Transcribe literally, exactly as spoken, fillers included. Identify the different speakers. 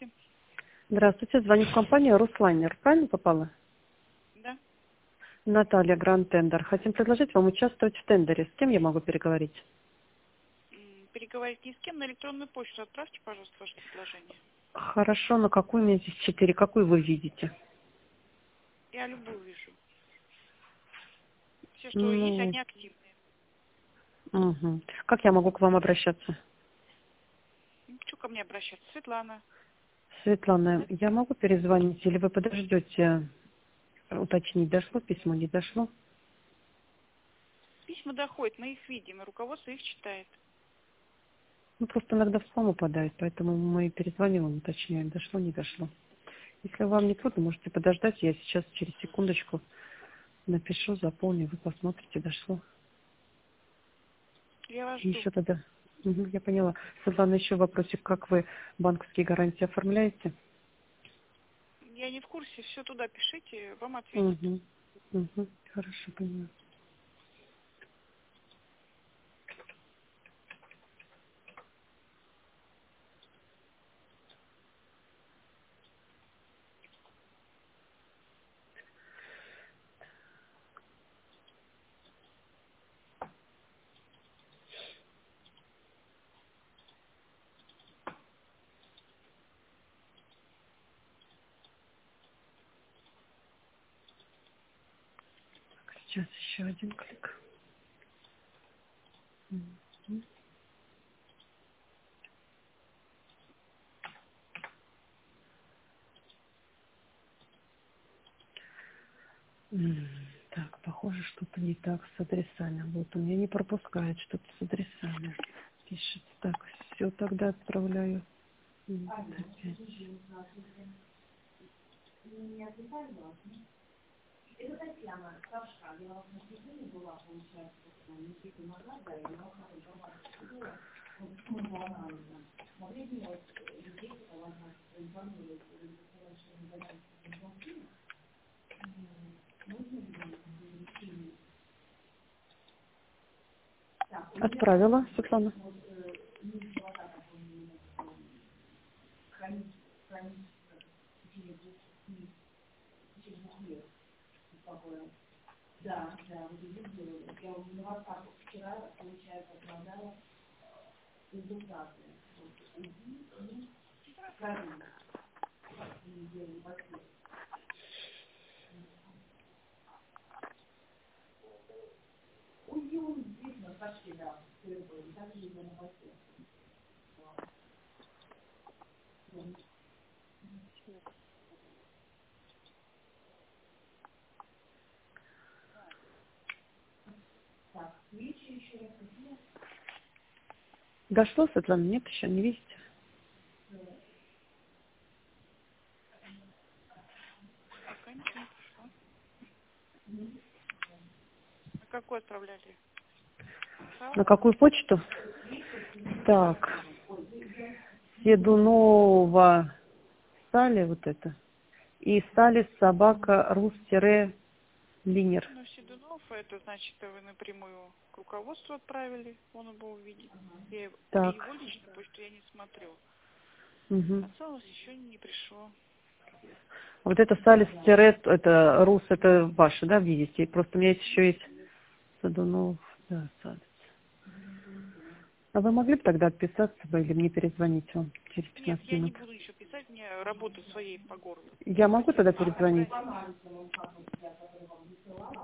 Speaker 1: Здравствуйте.
Speaker 2: Здравствуйте, звоню в компанию «Руслайнер». Правильно попала?
Speaker 1: Да.
Speaker 2: Наталья, Гранд Тендер. Хотим предложить вам участвовать в тендере. С кем я могу переговорить?
Speaker 1: М, Переговорить ни с кем, на электронную почту отправьте, пожалуйста, ваше предложение.
Speaker 2: Хорошо, но какую у меня здесь четыре? Какую вы видите?
Speaker 1: Я любую вижу. Все, что есть,
Speaker 2: Ну,
Speaker 1: они активные.
Speaker 2: угу. Как я могу к вам обращаться?
Speaker 1: Ну, Что ко мне обращаться? Светлана.
Speaker 2: Светлана, я могу перезвонить или вы подождете уточнить, дошло письмо, не дошло?
Speaker 1: Письма доходят, мы их видим, и руководство их читает.
Speaker 2: Ну, просто иногда в спам упадает, поэтому мы перезвоним, уточняем, дошло, не дошло. Если вам не трудно, можете подождать, я сейчас через секундочку напишу, заполню, вы посмотрите, дошло.
Speaker 1: Я вас жду.
Speaker 2: Еще тогда. Мгм, я поняла. Светлана, еще вопросик. Как вы банковские гарантии оформляете?
Speaker 1: Я не в курсе, все туда пишите, вам ответят.
Speaker 2: Угу. Угу. Хорошо, поняла. Сейчас еще один клик. Мгм. М, Так, похоже, что-то не так с адресами. Вот у меня не пропускает что-то с адресами. Пишет. Так, все, тогда отправляю. М, опять. Отправила, Светлана. Дошло, Светлана? Нет, еще не видите?
Speaker 1: Пока ничего не пришло. А какой отправляли? Сау?
Speaker 2: На какую почту? Так, Седунова Стали, вот это. И Стали собака рус-линер.
Speaker 1: Ну, Седунов, это значит, вы напрямую к руководству отправили, он его увидит. Я его-
Speaker 2: Так.
Speaker 1: его личную почту я не смотрю.
Speaker 2: Угу.
Speaker 1: Отсылалось еще не пришло.
Speaker 2: Вот это Салис тире, это Рус, это ваши, да, видите? Просто у меня есть еще есть Садунов, да, Салис. А вы могли бы тогда отписаться бы или мне перезвонить вам через
Speaker 1: Нет,
Speaker 2: пятнадцать
Speaker 1: я не
Speaker 2: минут?
Speaker 1: буду еще писать, мне работы своей по горлу.
Speaker 2: Я могу тогда
Speaker 1: До
Speaker 2: перезвонить?
Speaker 1: свидания.